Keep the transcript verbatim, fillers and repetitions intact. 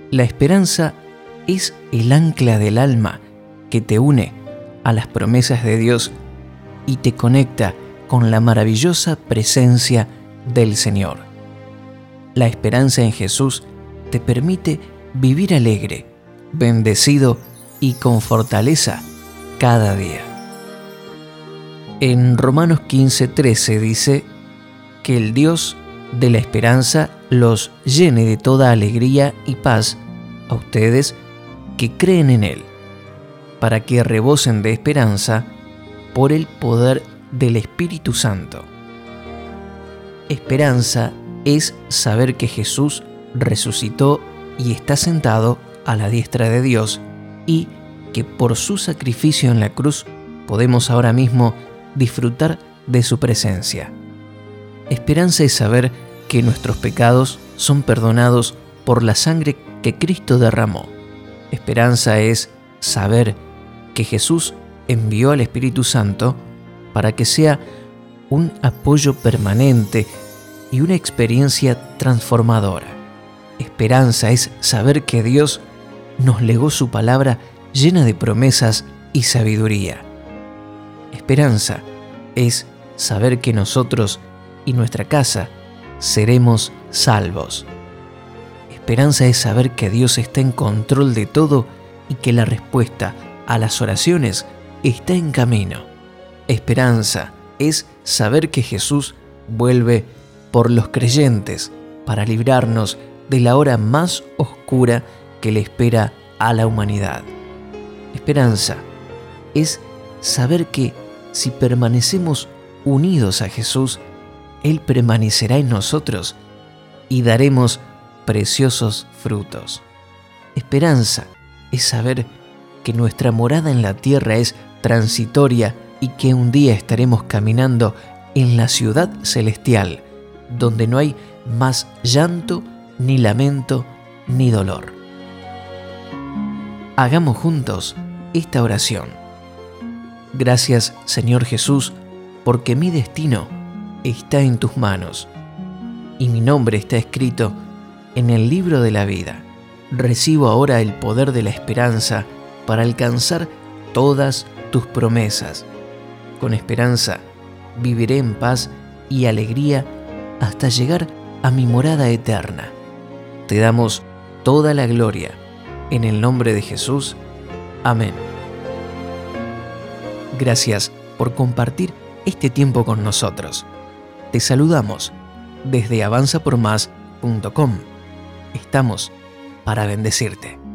La esperanza es el ancla del alma que te une a las promesas de Dios y te conecta con la maravillosa presencia del Señor. La esperanza en Jesús te permite vivir alegre, bendecido y con fortaleza cada día. En Romanos quince trece dice que el Dios de la esperanza los llene de toda alegría y paz a ustedes que creen en Él, para que rebosen de esperanza por el poder del Espíritu Santo. Esperanza es saber que Jesús resucitó y está sentado a la diestra de Dios y que por su sacrificio en la cruz podemos ahora mismo disfrutar de su presencia. Esperanza es saber que nuestros pecados son perdonados por la sangre que Cristo derramó. Esperanza es saber que Jesús envió al Espíritu Santo para que sea un apoyo permanente y una experiencia transformadora. Esperanza es saber que Dios nos legó su palabra llena de promesas y sabiduría. Esperanza es saber que nosotros y nuestra casa seremos salvos. Esperanza es saber que Dios está en control de todo y que la respuesta a las oraciones está en camino. Esperanza es saber que Jesús vuelve por los creyentes para librarnos de la hora más oscura que le espera a la humanidad. Esperanza es saber que si permanecemos unidos a Jesús, Él permanecerá en nosotros y daremos preciosos frutos. Esperanza es saber que nuestra morada en la tierra es transitoria y que un día estaremos caminando en la ciudad celestial, donde no hay más llanto, ni lamento, ni dolor. Hagamos juntos esta oración. Gracias, Señor Jesús, porque mi destino está en tus manos y mi nombre está escrito en el libro de la vida. Recibo ahora el poder de la esperanza para alcanzar todas tus promesas. Con esperanza viviré en paz y alegría hasta llegar a mi morada eterna. Te damos toda la gloria. En el nombre de Jesús. Amén. Gracias por compartir este tiempo con nosotros. Te saludamos desde avanza por más punto com. Estamos para bendecirte.